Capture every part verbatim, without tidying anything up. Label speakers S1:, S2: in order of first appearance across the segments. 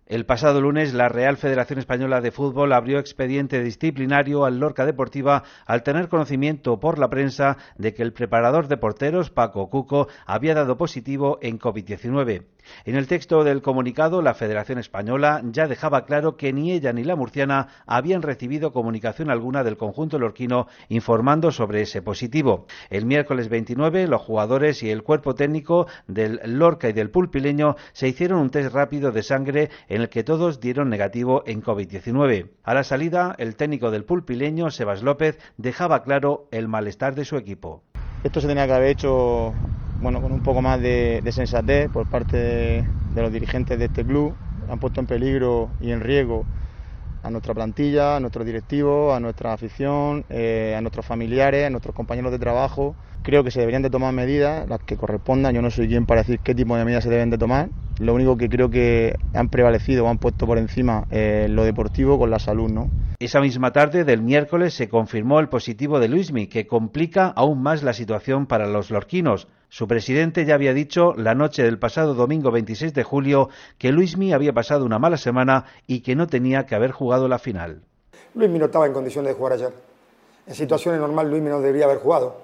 S1: El pasado lunes, la Real Federación Española de Fútbol abrió expediente disciplinario al Lorca Deportiva al tener conocimiento por la prensa de que el preparador de porteros, Paco Cuco, había dado positivo en COVID diecinueve. En el texto del comunicado, la Federación Española ya dejaba claro que ni ella ni la murciana habían recibido comunicación alguna del conjunto lorquino informando sobre ese positivo. El miércoles veintinueve, los jugadores y el cuerpo técnico del Lorca y del Pulpileño se hicieron un test rápido de sangre en el que todos dieron negativo en COVID diecinueve. A la salida, el técnico del Pulpileño, Sebas López, dejaba claro el malestar de su equipo.
S2: Esto se tenía que haber hecho bueno, con un poco más de, de sensatez por parte de, de los dirigentes de este club. Han puesto en peligro y en riesgo a nuestra plantilla, a nuestros directivos, a nuestra afición, eh, a nuestros familiares, a nuestros compañeros de trabajo. Creo que se deberían de tomar medidas, las que correspondan. Yo no soy quien para decir qué tipo de medidas se deben de tomar. Lo único que creo que han prevalecido o han puesto por encima eh, lo deportivo con la salud, ¿no?
S1: Esa misma tarde del miércoles se confirmó el positivo de Luismi, que complica aún más la situación para los lorquinos. Su presidente ya había dicho la noche del pasado domingo veintiséis de julio que Luismi había pasado una mala semana y que no tenía que haber jugado la final.
S3: Luismi no estaba en condiciones de jugar ayer. En situaciones normales Luismi no debería haber jugado.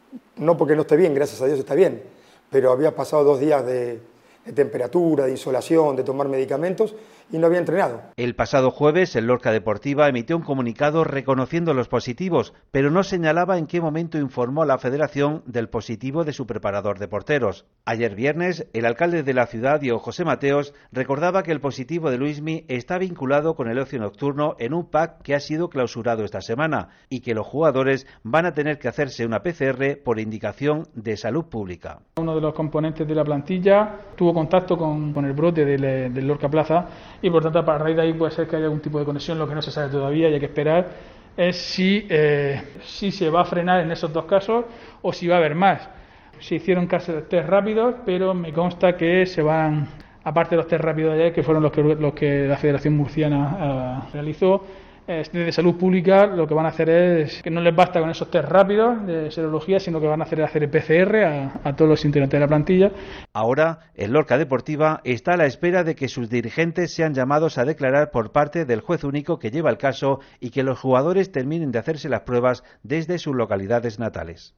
S3: No porque no esté bien, gracias a Dios está bien, pero había pasado dos días de, de temperatura, de insolación, de tomar medicamentos y no había entrenado.
S1: El pasado jueves, el Lorca Deportiva emitió un comunicado reconociendo los positivos, pero no señalaba en qué momento informó a la Federación del positivo de su preparador de porteros. Ayer viernes, el alcalde de la ciudad, Diego José Mateos, recordaba que el positivo de Luismi está vinculado con el ocio nocturno en un pack que ha sido clausurado esta semana y que los jugadores van a tener que hacerse una P C R por indicación de salud pública.
S4: Uno de los componentes de la plantilla tuvo contacto con, con el brote del, del Lorca Plaza y por tanto a raíz de ahí puede ser que haya algún tipo de conexión. Lo que no se sabe todavía y hay que esperar es si, eh, si se va a frenar en esos dos casos o si va a haber más. Se hicieron casi test rápidos, pero me consta que se van, aparte de los test rápidos de ayer, que fueron los que, los que la Federación Murciana uh, realizó, de salud pública lo que van a hacer es que no les basta con esos test rápidos de serología, sino que van a hacer hacer el P C R a, a todos los integrantes de la plantilla.
S1: Ahora, el Lorca Deportiva está a la espera de que sus dirigentes sean llamados a declarar por parte del juez único que lleva el caso y que los jugadores terminen de hacerse las pruebas desde sus localidades natales.